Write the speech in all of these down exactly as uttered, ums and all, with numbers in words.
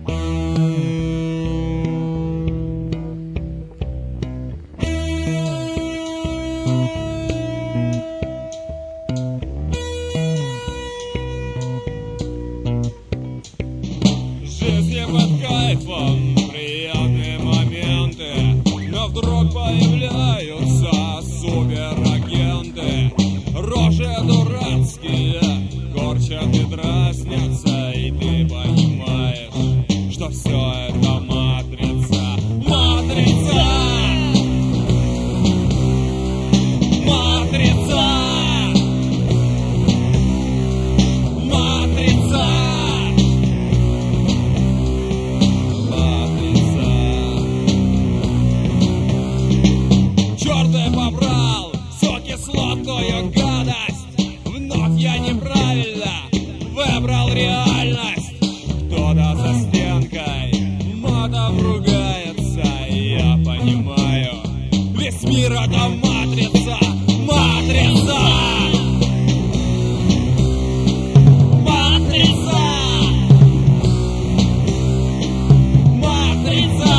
Жизни под кайфом, приятные моменты, но вдруг появляются суперагенты. Рожи дурацкие корчат и дразнятся, и ты понимаешь, что все это матрица. Матрица! Матрица! Матрица! Черт ты побрал всю кислотную гадость. Вновь я неправильно выбрал реальность. Кто-то за стенкой матом ругается, и я понимаю, весь мир это матрица. Матрица! Матрица! Матрица!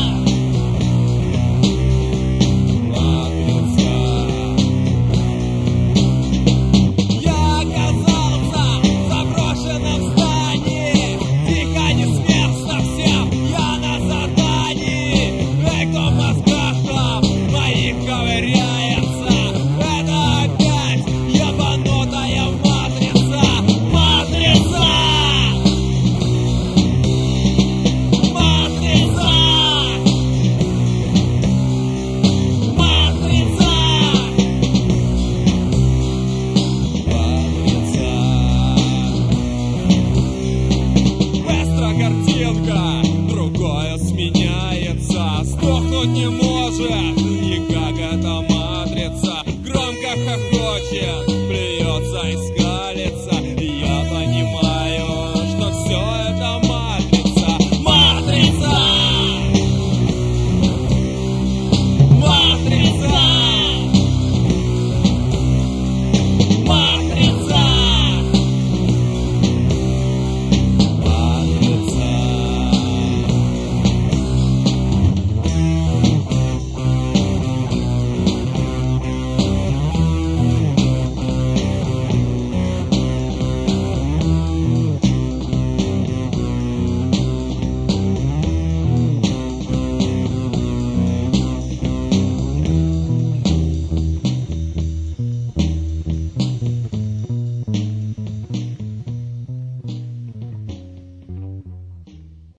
Другое сменяется, сдохнуть не может никак эта матрица. Громко хохочет, плюется из